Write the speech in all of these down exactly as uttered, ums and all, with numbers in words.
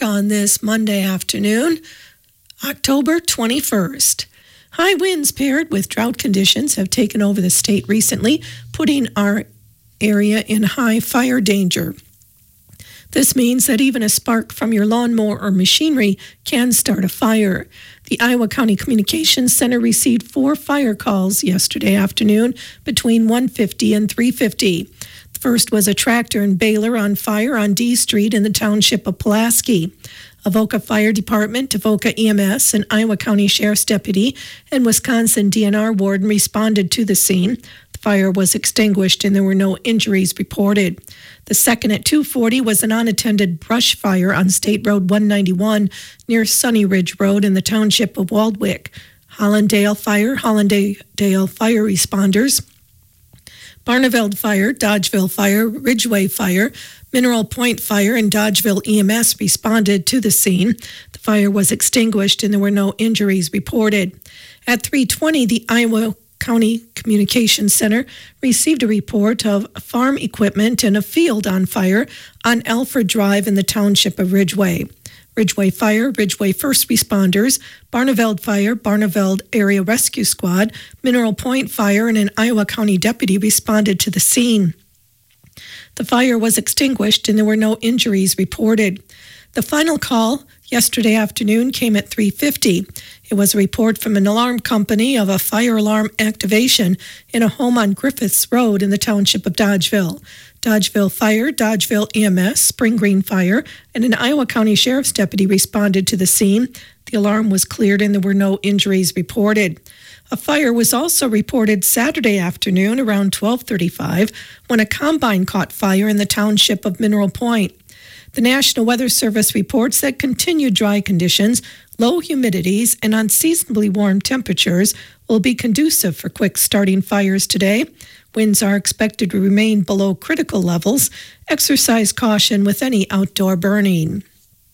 on this Monday afternoon, October twenty-first. High winds paired with drought conditions have taken over the state recently, putting our area in high fire danger. This means that even a spark from your lawnmower or machinery can start a fire. The Iowa County Communications Center received four fire calls yesterday afternoon between one fifty and three fifty. The first was a tractor in Baylor on fire on D Street in the township of Pulaski. Avoca Fire Department, Avoca E M S, and Iowa County Sheriff's Deputy and Wisconsin D N R Warden responded to the scene. The fire was extinguished and there were no injuries reported. The second at two forty was an unattended brush fire on State Road one ninety-one near Sunny Ridge Road in the township of Waldwick. Hollandale Fire, Hollandale Fire responders, Barneveld Fire, Dodgeville Fire, Ridgeway Fire, Mineral Point Fire, and Dodgeville E M S responded to the scene. The fire was extinguished and there were no injuries reported. At three twenty, the Iowa County Communications Center received a report of farm equipment in a field on fire on Alfred Drive in the township of Ridgeway. Ridgeway Fire, Ridgeway First Responders, Barneveld Fire, Barneveld Area Rescue Squad, Mineral Point Fire, and an Iowa County deputy responded to the scene. The fire was extinguished and there were no injuries reported. The final call yesterday afternoon came at three fifty. It was a report from an alarm company of a fire alarm activation in a home on Griffiths Road in the township of Dodgeville. Dodgeville Fire, Dodgeville E M S, Spring Green Fire, and an Iowa County Sheriff's Deputy responded to the scene. The alarm was cleared and there were no injuries reported. A fire was also reported Saturday afternoon around twelve thirty-five when a combine caught fire in the township of Mineral Point. The National Weather Service reports that continued dry conditions, low humidities, and unseasonably warm temperatures will be conducive for quick starting fires today. Winds are expected to remain below critical levels. Exercise caution with any outdoor burning.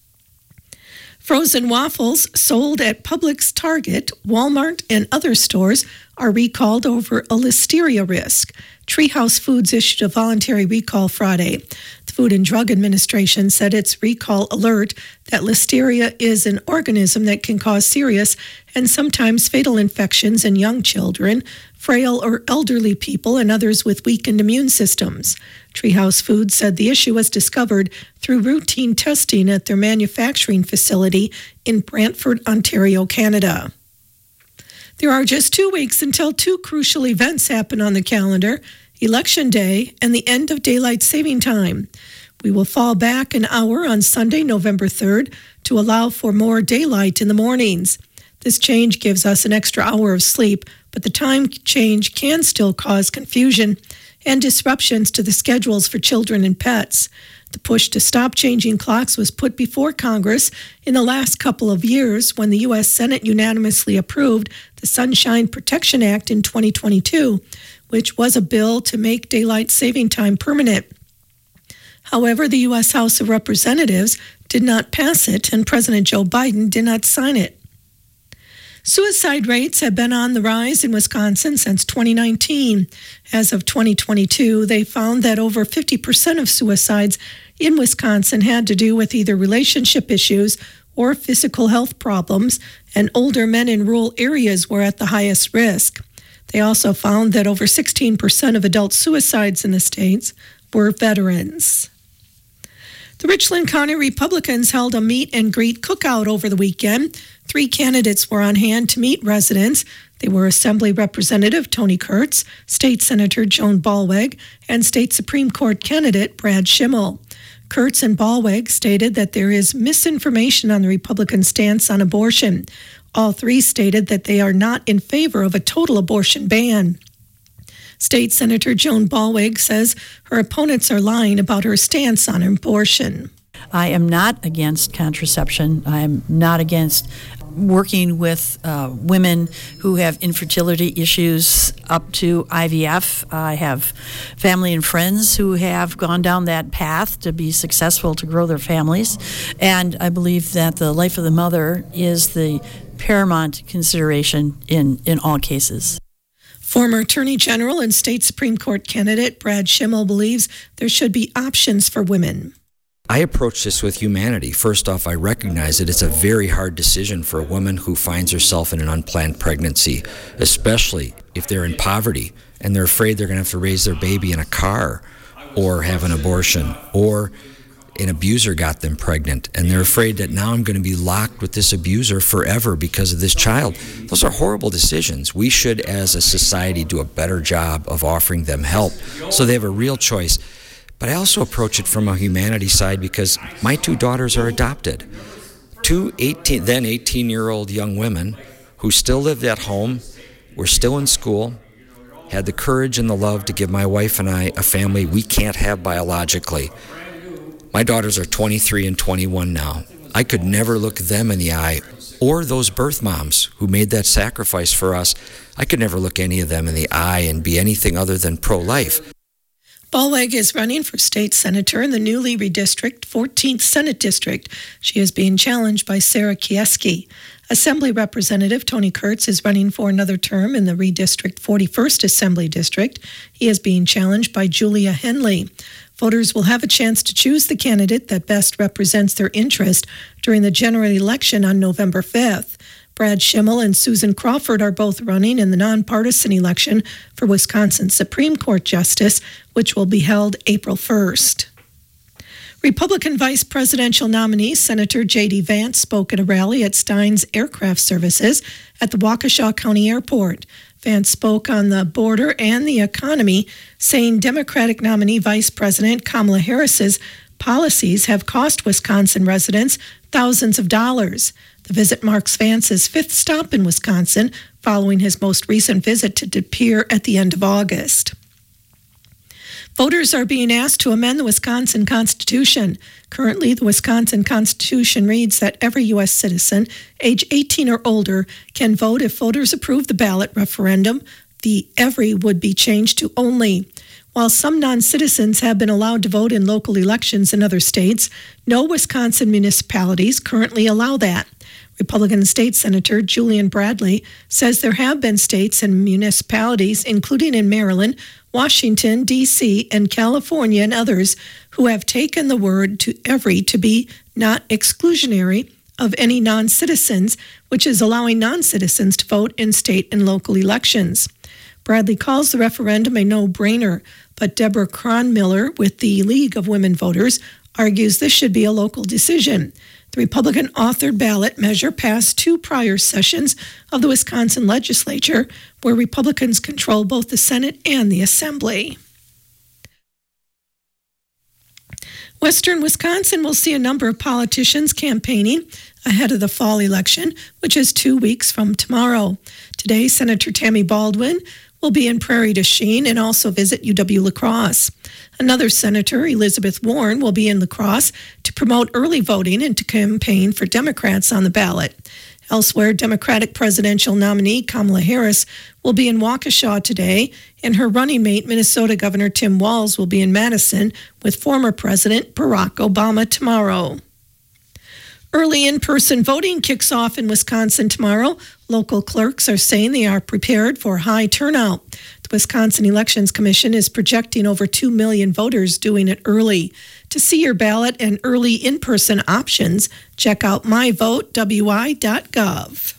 Frozen waffles sold at Publix, Target, Walmart, and other stores are recalled over a listeria risk. Treehouse Foods issued a voluntary recall Friday. The Food and Drug Administration said its recall alert that listeria is an organism that can cause serious and sometimes fatal infections in young children, frail or elderly people, and others with weakened immune systems. Treehouse Foods said the issue was discovered through routine testing at their manufacturing facility in Brantford, Ontario, Canada. There are just two weeks until two crucial events happen on the calendar, Election Day and the end of daylight saving time. We will fall back an hour on Sunday, November third, to allow for more daylight in the mornings. This change gives us an extra hour of sleep, but the time change can still cause confusion and disruptions to the schedules for children and pets. The push to stop changing clocks was put before Congress in the last couple of years when the U S Senate unanimously approved the Sunshine Protection Act in twenty twenty-two, which was a bill to make daylight saving time permanent. However, the U S House of Representatives did not pass it, and President Joe Biden did not sign it. Suicide rates have been on the rise in Wisconsin since twenty nineteen. As of twenty twenty-two, they found that over fifty percent of suicides in Wisconsin had to do with either relationship issues or physical health problems, and older men in rural areas were at the highest risk. They also found that over sixteen percent of adult suicides in the states were veterans. The Richland County Republicans held a meet and greet cookout over the weekend. Three candidates were on hand to meet residents. They were Assembly Representative Tony Kurtz, State Senator Joan Ballweg, and State Supreme Court candidate Brad Schimmel. Kurtz and Ballweg stated that there is misinformation on the Republican stance on abortion. All three stated that they are not in favor of a total abortion ban. State Senator Joan Ballweg says her opponents are lying about her stance on abortion. I am not against contraception. I am not against working with uh, women who have infertility issues up to I V F. I have family and friends who have gone down that path to be successful to grow their families. And I believe that the life of the mother is the paramount consideration in, in all cases. Former Attorney General and State Supreme Court candidate Brad Schimmel believes there should be options for women. I approach this with humanity. First off, I recognize that it's a very hard decision for a woman who finds herself in an unplanned pregnancy, especially if they're in poverty and they're afraid they're going to have to raise their baby in a car or have an abortion, or an abuser got them pregnant and they're afraid that now I'm going to be locked with this abuser forever because of this child. Those are horrible decisions. We should, as a society, do a better job of offering them help so they have a real choice. But I also approach it from a humanity side because my two daughters are adopted. Two eighteen, then eighteen-year-old young women who still lived at home, were still in school, had the courage and the love to give my wife and I a family we can't have biologically. My daughters are twenty-three and twenty-one now. I could never look them in the eye, or those birth moms who made that sacrifice for us. I could never look any of them in the eye and be anything other than pro-life. Ballweg is running for state senator in the newly redistricted fourteenth Senate District. She is being challenged by Sarah Kieski. Assembly Representative Tony Kurtz is running for another term in the redistricted forty-first Assembly District. He is being challenged by Julia Henley. Voters will have a chance to choose the candidate that best represents their interest during the general election on November fifth. Brad Schimmel and Susan Crawford are both running in the nonpartisan election for Wisconsin Supreme Court Justice, which will be held April first. Republican vice presidential nominee Senator J D Vance spoke at a rally at Stein's Aircraft Services at the Waukesha County Airport. Vance spoke on the border and the economy, saying Democratic nominee Vice President Kamala Harris's policies have cost Wisconsin residents thousands of dollars. The visit marks Vance's fifth stop in Wisconsin, following his most recent visit to De Pere at the end of August. Voters are being asked to amend the Wisconsin Constitution. Currently, the Wisconsin Constitution reads that every U S citizen, age eighteen or older, can vote if voters approve the ballot referendum. The every would be changed to only. While some non-citizens have been allowed to vote in local elections in other states, no Wisconsin municipalities currently allow that. Republican State Senator Julian Bradley says there have been states and municipalities, including in Maryland, Washington, D C, and California and others, who have taken the word to every to be not exclusionary of any non-citizens, which is allowing non-citizens to vote in state and local elections. Bradley calls the referendum a no-brainer, but Deborah Cronmiller with the League of Women Voters argues this should be a local decision. The Republican-authored ballot measure passed two prior sessions of the Wisconsin legislature, where Republicans control both the Senate and the Assembly. Western Wisconsin will see a number of politicians campaigning ahead of the fall election, which is two weeks from tomorrow. Today, Senator Tammy Baldwin will be in Prairie du Chien and also visit U W-La Crosse. Another senator, Elizabeth Warren, will be in La Crosse to promote early voting and to campaign for Democrats on the ballot. Elsewhere, Democratic presidential nominee Kamala Harris will be in Waukesha today, and her running mate, Minnesota Governor Tim Walz, will be in Madison with former President Barack Obama tomorrow. Early in-person voting kicks off in Wisconsin tomorrow. Local clerks are saying they are prepared for high turnout. The Wisconsin Elections Commission is projecting over two million voters doing it early. To see your ballot and early in-person options, check out my vote w i dot gov.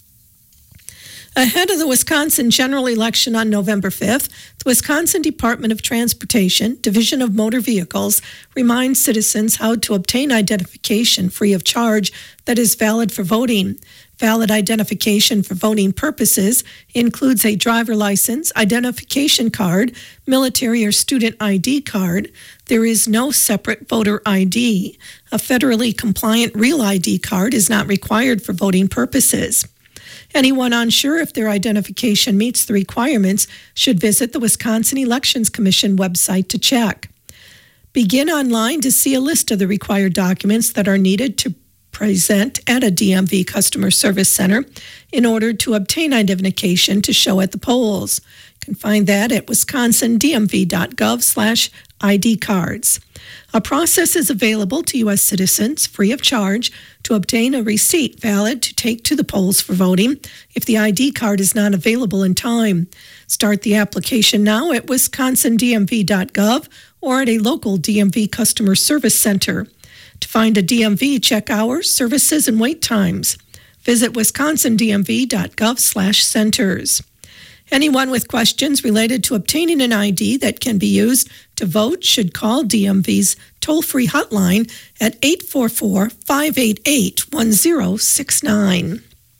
Ahead of the Wisconsin general election on November fifth, the Wisconsin Department of Transportation, Division of Motor Vehicles, reminds citizens how to obtain identification free of charge that is valid for voting. Valid identification for voting purposes includes a driver license, identification card, military or student I D card. There is no separate voter I D. A federally compliant real I D card is not required for voting purposes. Anyone unsure if their identification meets the requirements should visit the Wisconsin Elections Commission website to check. Begin online to see a list of the required documents that are needed to present at a D M V customer service center in order to obtain identification to show at the polls. You can find that at wisconsin d m v dot gov slash I D cards. A process is available to U S citizens free of charge to obtain a receipt valid to take to the polls for voting if the I D card is not available in time. Start the application now at wisconsin d m v dot gov or at a local D M V customer service center. To find a D M V, check hours, services, and wait times. Visit wisconsin d m v dot gov slash centers. Anyone with questions related to obtaining an I D that can be used to vote should call D M V's toll-free hotline at eight four four, five eight eight, one zero six nine.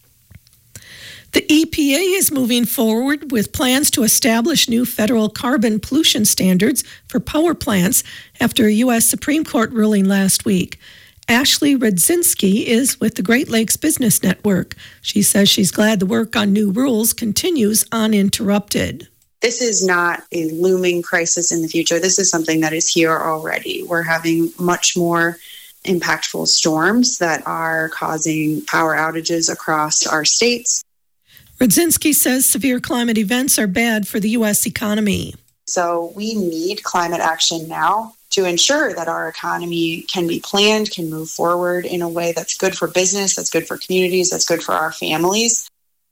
The E P A is moving forward with plans to establish new federal carbon pollution standards for power plants after a U S Supreme Court ruling last week. Ashley Radzinski is with the Great Lakes Business Network. She says she's glad the work on new rules continues uninterrupted. This is not a looming crisis in the future. This is something that is here already. We're having much more impactful storms that are causing power outages across our states. Radzinski says severe climate events are bad for the U S economy. So we need climate action now to ensure that our economy can be planned, can move forward in a way that's good for business, that's good for communities, that's good for our families.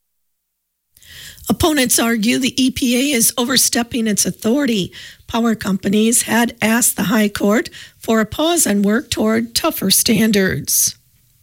Opponents argue the E P A is overstepping its authority. Power companies had asked the High Court for a pause on work toward tougher standards.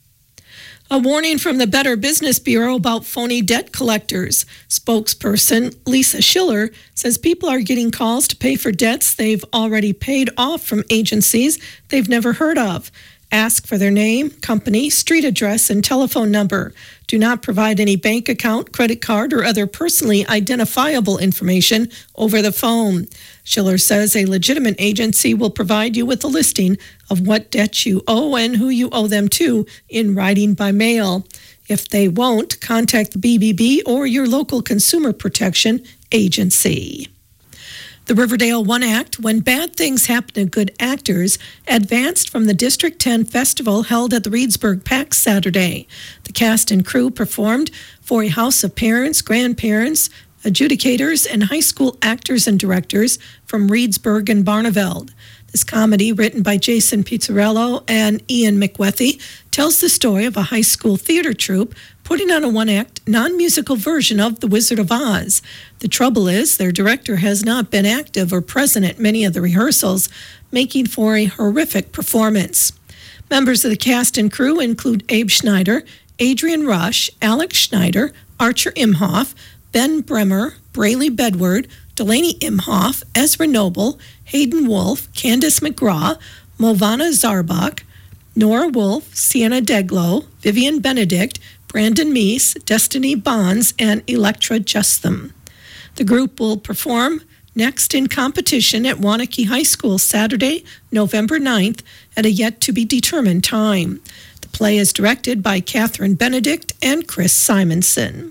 A warning from the Better Business Bureau about phony debt collectors. Spokesperson Lisa Schiller says people are getting calls to pay for debts they've already paid off from agencies they've never heard of. Ask for their name, company, street address, and telephone number. Do not provide any bank account, credit card, or other personally identifiable information over the phone. Schiller says a legitimate agency will provide you with a listing of what debts you owe and who you owe them to in writing by mail. If they won't, contact the B B B or your local consumer protection agency. The Riverdale One Act, When Bad Things Happen to Good Actors, advanced from the District ten festival held at the Reedsburg PAX Saturday. The cast and crew performed for a house of parents, grandparents, adjudicators, and high school actors and directors from Reedsburg and Barneveld. This comedy, written by Jason Pizzarello and Ian McWethy, tells the story of a high school theater troupe putting on a one-act, non-musical version of The Wizard of Oz. The trouble is, their director has not been active or present at many of the rehearsals, making for a horrific performance. Members of the cast and crew include Abe Schneider, Adrian Rush, Alex Schneider, Archer Imhoff, Ben Bremer, Braley Bedward, Delaney Imhoff, Ezra Noble, Hayden Wolf, Candace McGraw, Movana Zarbach, Nora Wolf, Sienna Deglow, Vivian Benedict, Brandon Meese, Destiny Bonds, and Electra Justham. The group will perform next in competition at Waunakee High School Saturday, November ninth, at a yet-to-be-determined time. The play is directed by Catherine Benedict and Chris Simonson.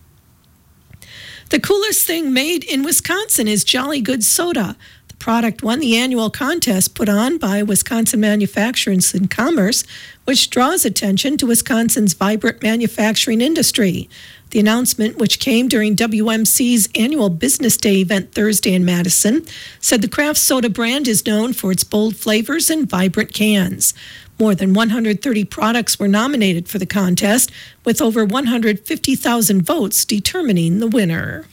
The coolest thing made in Wisconsin is Jolly Good Soda. The product won the annual contest put on by Wisconsin Manufacturers and Commerce, which draws attention to Wisconsin's vibrant manufacturing industry. The announcement, which came during W M C's annual Business Day event Thursday in Madison, said the craft soda brand is known for its bold flavors and vibrant cans. More than one hundred thirty products were nominated for the contest, with over one hundred fifty thousand votes determining the winner.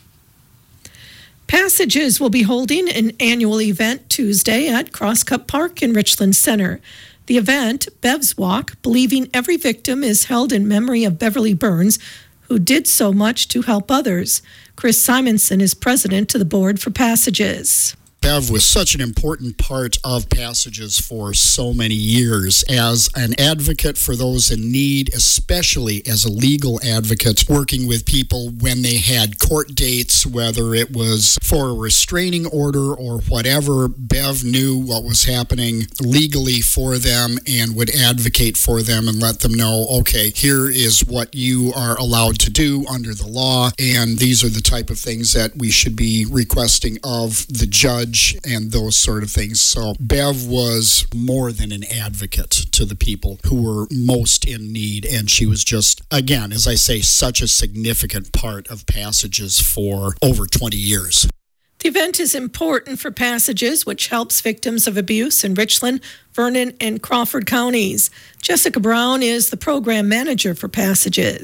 Passages will be holding an annual event Tuesday at Crosscut Park in Richland Center. The event, Bev's Walk, Believing Every Victim, is held in memory of Beverly Burns, who did so much to help others. Chris Simonson is president of the board for Passages. Bev was such an important part of Passages for so many years as an advocate for those in need, especially as a legal advocate, working with people when they had court dates, whether it was for a restraining order or whatever. Bev knew what was happening legally for them and would advocate for them and let them know, okay, here is what you are allowed to do under the law, and these are the type of things that we should be requesting of the judge and those sort of things. So Bev was more than an advocate to the people who were most in need, and she was just, again, as I say, such a significant part of Passages for over twenty years. The event is important for Passages, which helps victims of abuse in Richland, Vernon, and Crawford counties. Jessica Brown is the program manager for Passages.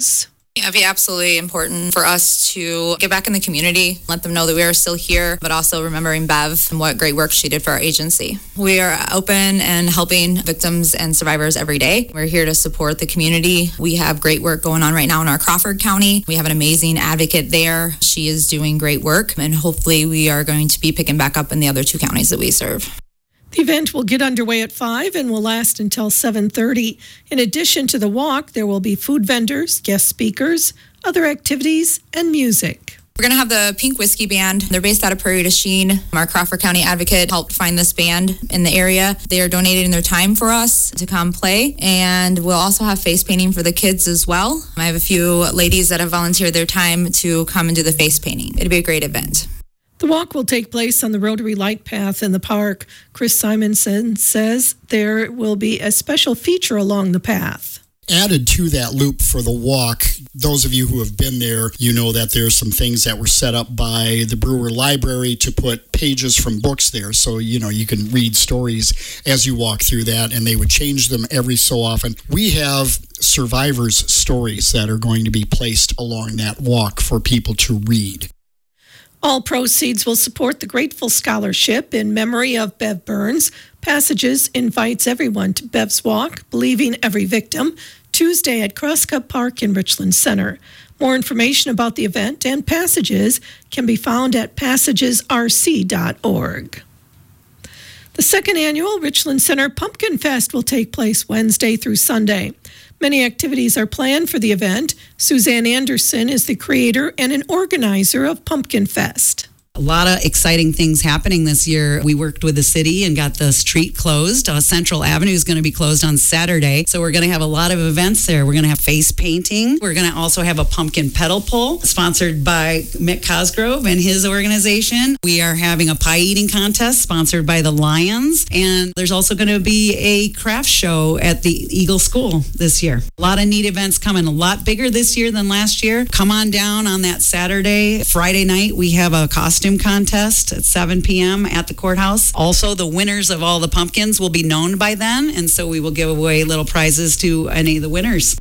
Yeah, it'd be absolutely important for us to get back in the community, let them know that we are still here, but also remembering Bev and what great work she did for our agency. We are open and helping victims and survivors every day. We're here to support the community. We have great work going on right now in our Crawford County. We have an amazing advocate there. She is doing great work, and hopefully we are going to be picking back up in the other two counties that we serve. The event will get underway at five and will last until seven thirty. In addition to the walk, there will be food vendors, guest speakers, other activities, and music. We're going to have the Pink Whiskey Band. They're based out of Prairie du Chien. Our Crawford County advocate helped find this band in the area. They are donating their time for us to come play. And we'll also have face painting for the kids as well. I have a few ladies that have volunteered their time to come and do the face painting. It'll be a great event. The walk will take place on the Rotary Light Path in the park. Chris Simonson says there will be a special feature along the path. Added to that loop for the walk, those of you who have been there, you know that there's some things that were set up by the Brewer Library to put pages from books there. So, you know, you can read stories as you walk through that, and they would change them every so often. We have survivors' stories that are going to be placed along that walk for people to read. All proceeds will support the Grateful Scholarship in memory of Bev Burns. Passages invites everyone to Bev's Walk, Believing Every Victim, Tuesday at Crosscut Park in Richland Center. More information about the event and Passages can be found at passages r c dot org. The second annual Richland Center Pumpkin Fest will take place Wednesday through Sunday. Many activities are planned for the event. Suzanne Anderson is the creator and an organizer of Pumpkin Fest. A lot of exciting things happening this year. We worked with the city and got the street closed. Uh, Central Avenue is going to be closed on Saturday. So we're going to have a lot of events there. We're going to have face painting. We're going to also have a pumpkin pedal pull sponsored by Mick Cosgrove and his organization. We are having a pie eating contest sponsored by the Lions. And there's also going to be a craft show at the Eagle School this year. A lot of neat events coming, a lot bigger this year than last year. Come on down on that Saturday. Friday night, we have a costume contest at seven p.m. at the courthouse. Also, the winners of all the pumpkins will be known by then, and so we will give away little prizes to any of the winners.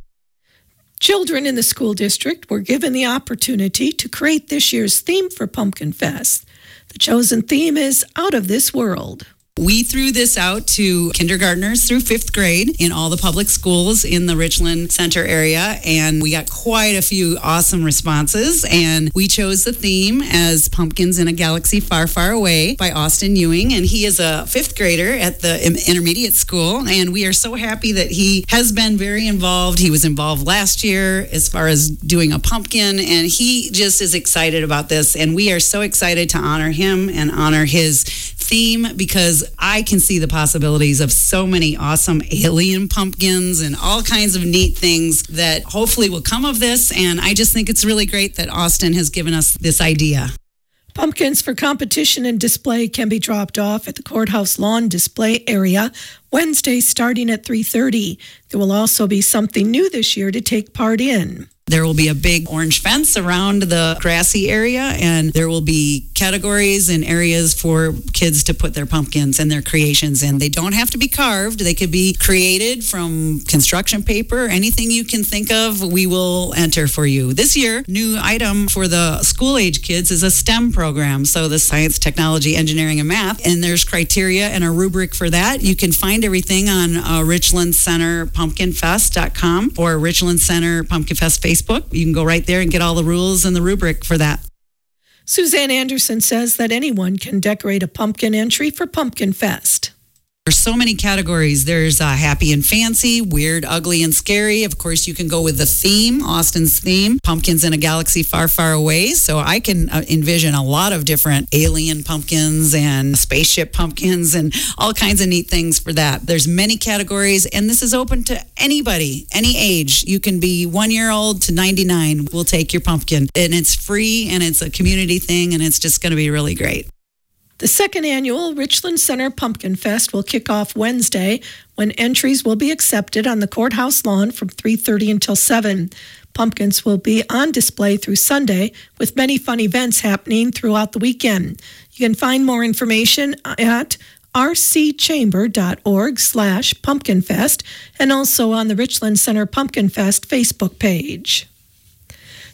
Children in the school district were given the opportunity to create this year's theme for Pumpkin Fest. The chosen theme is Out of This World. We threw this out to kindergartners through fifth grade in all the public schools in the Richland Center area, and we got quite a few awesome responses, and we chose the theme as Pumpkins in a Galaxy Far, Far Away by Austin Ewing, and he is a fifth grader at the intermediate school, and we are so happy that he has been very involved. He was involved last year as far as doing a pumpkin, and he just is excited about this, and we are so excited to honor him and honor his theme, because I can see the possibilities of so many awesome alien pumpkins and all kinds of neat things that hopefully will come of this. And I just think it's really great that Austin has given us this idea. Pumpkins for competition and display can be dropped off at the courthouse lawn display area Wednesday starting at three thirty. There will also be something new this year to take part in. There will be a big orange fence around the grassy area, and there will be categories and areas for kids to put their pumpkins and their creations in. They don't have to be carved. They could be created from construction paper. Anything you can think of, we will enter for you. This year, new item for the school-age kids is a STEM program, so the science, technology, engineering, and math, and there's criteria and a rubric for that. You can find everything on uh, richland center pumpkin fest dot com or Richland Center Pumpkin Fest Facebook. You can go right there and get all the rules and the rubric for that. Suzanne Anderson says that anyone can decorate a pumpkin entry for Pumpkin Fest. There's so many categories. There's uh, happy and fancy, weird, ugly, and scary. Of course, you can go with the theme, Austin's theme, Pumpkins in a Galaxy Far, Far Away. So I can uh, envision a lot of different alien pumpkins and spaceship pumpkins and all kinds of neat things for that. There's many categories, and this is open to anybody, any age. You can be one year old to ninety-nine. We'll take your pumpkin. And it's free, and it's a community thing, and it's just going to be really great. The second annual Richland Center Pumpkin Fest will kick off Wednesday when entries will be accepted on the courthouse lawn from three thirty until seven. Pumpkins will be on display through Sunday with many fun events happening throughout the weekend. You can find more information at r c chamber dot org slash pumpkin fest and also on the Richland Center Pumpkin Fest Facebook page.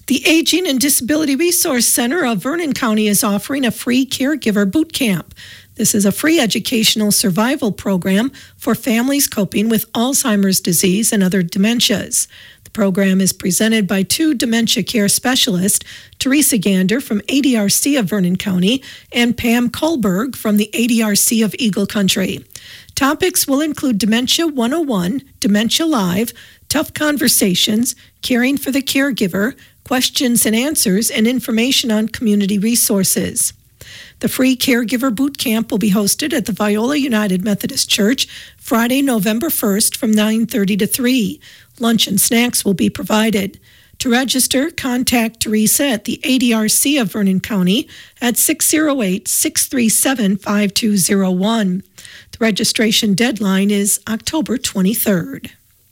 The Aging and Disability Resource Center of Vernon County is offering a free caregiver boot camp. This is a free educational survival program for families coping with Alzheimer's disease and other dementias. The program is presented by two dementia care specialists, Teresa Gander from A D R C of Vernon County and Pam Kohlberg from the A D R C of Eagle Country. Topics will include Dementia one oh one, Dementia Live, Tough Conversations, Caring for the Caregiver, questions and answers, and information on community resources. The free caregiver boot camp will be hosted at the Viola United Methodist Church Friday, November first from nine thirty to three. Lunch and snacks will be provided. To register, contact Teresa at the A D R C of Vernon County at six oh eight, six three seven, five two oh one. The registration deadline is October twenty-third.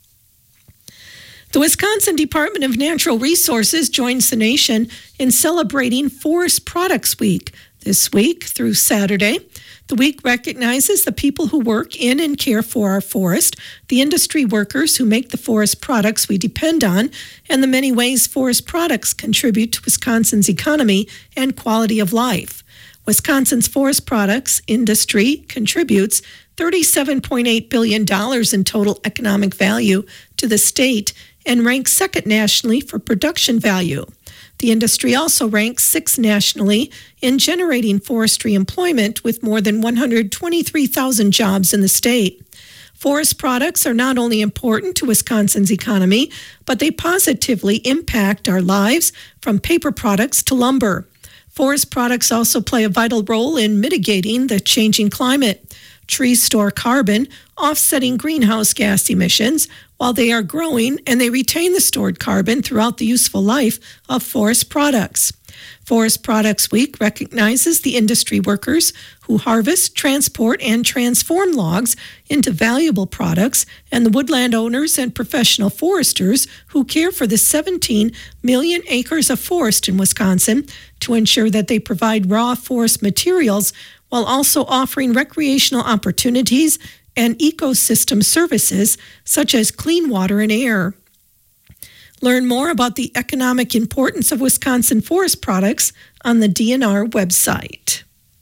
The Wisconsin Department of Natural Resources joins the nation in celebrating Forest Products Week this week through Saturday. The week recognizes the people who work in and care for our forest, the industry workers who make the forest products we depend on, and the many ways forest products contribute to Wisconsin's economy and quality of life. Wisconsin's forest products industry contributes thirty-seven point eight billion dollars in total economic value to the state and ranks second nationally for production value. The industry also ranks sixth nationally in generating forestry employment with more than one hundred twenty-three thousand jobs in the state. Forest products are not only important to Wisconsin's economy, but they positively impact our lives from paper products to lumber. Forest products also play a vital role in mitigating the changing climate. Trees store carbon, offsetting greenhouse gas emissions, while they are growing, and they retain the stored carbon throughout the useful life of forest products. Forest Products Week recognizes the industry workers who harvest, transport, and transform logs into valuable products, and the woodland owners and professional foresters who care for the seventeen million acres of forest in Wisconsin to ensure that they provide raw forest materials while also offering recreational opportunities and ecosystem services such as clean water and air. Learn more about the economic importance of Wisconsin forest products on the D N R website.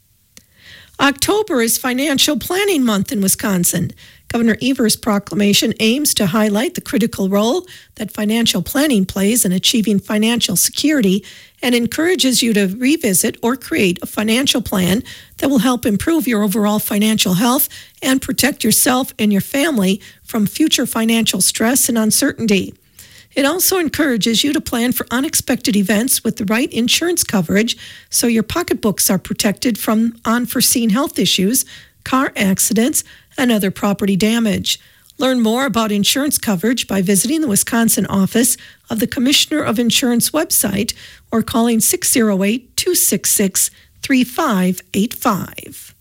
October is Financial Planning Month in Wisconsin. Governor Evers' proclamation aims to highlight the critical role that financial planning plays in achieving financial security and encourages you to revisit or create a financial plan that will help improve your overall financial health and protect yourself and your family from future financial stress and uncertainty. It also encourages you to plan for unexpected events with the right insurance coverage so your pocketbooks are protected from unforeseen health issues, car accidents, and other property damage. Learn more about insurance coverage by visiting the Wisconsin office of the Commissioner of Insurance website or calling six oh eight, two six six, three five eight five.